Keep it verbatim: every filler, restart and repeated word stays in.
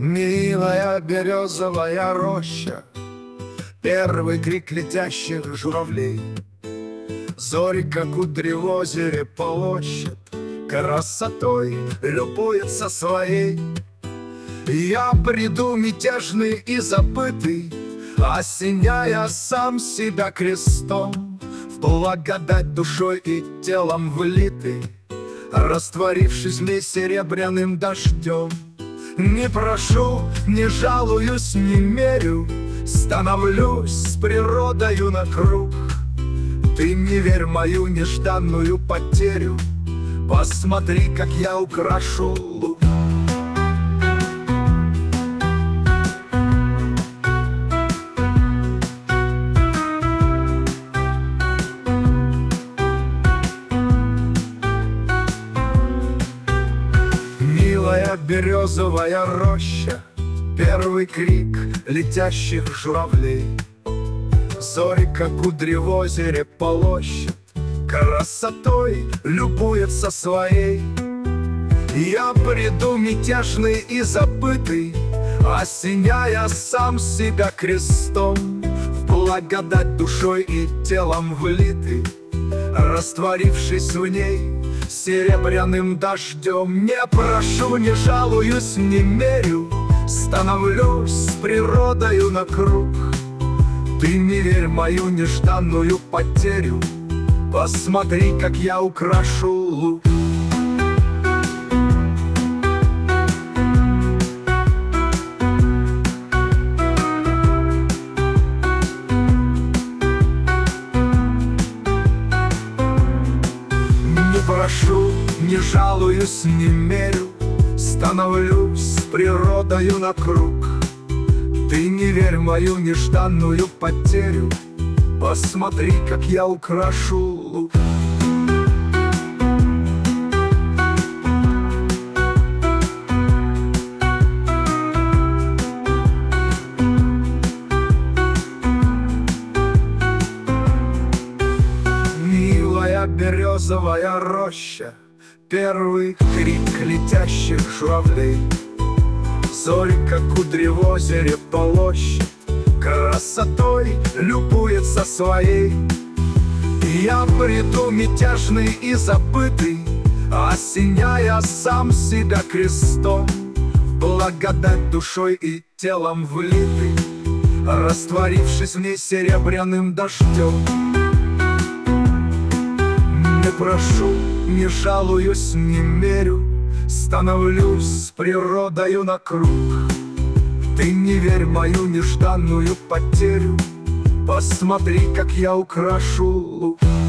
Милая березовая роща, первый крик летящих журавлей. Зори, как кудри в озере, полощет, красотой любуется своей. Я приду мятежный и забытый, осеняя сам себя крестом, в благодать душой и телом влитый, растворившись в ней серебряным дождем. Не прошу, не жалуюсь, не мерю, становлюсь с природою на круг. Ты не верь в мою нежданную потерю, посмотри, как я украшу луг. Милая березовая роща, первый крик летящих журавлей. Зори, как кудри в озере, полощет, красотой любуется своей. Я приду мятежный и забытый, осеняя сам себя крестом, в благодать душой и телом влитый, растворившись в ней серебряным дождем. Не прошу, не жалуюсь, не мерю, становлюсь с природою на круг. Ты не верь в мою нежданную потерю, посмотри, как я украшу луг. Не прошу, не жалуюсь, не мерю, становлюсь с природою на круг. Ты не верь в мою нежданную потерю, посмотри, как я украшу луг. Милая березовая роща, первый крик летящих журавлей. Зори, как кудри в озере, полощет, красотой любуется своей. Я приду мятежный и забытый, осеняя сам себя крестом, в благодать душой и телом влитый, растворившись в ней серебряным дождем. Не прошу, не жалуюсь, не мерю, становлюсь с природою на круг. Ты не верь в мою нежданную потерю, посмотри, как я украшу луг.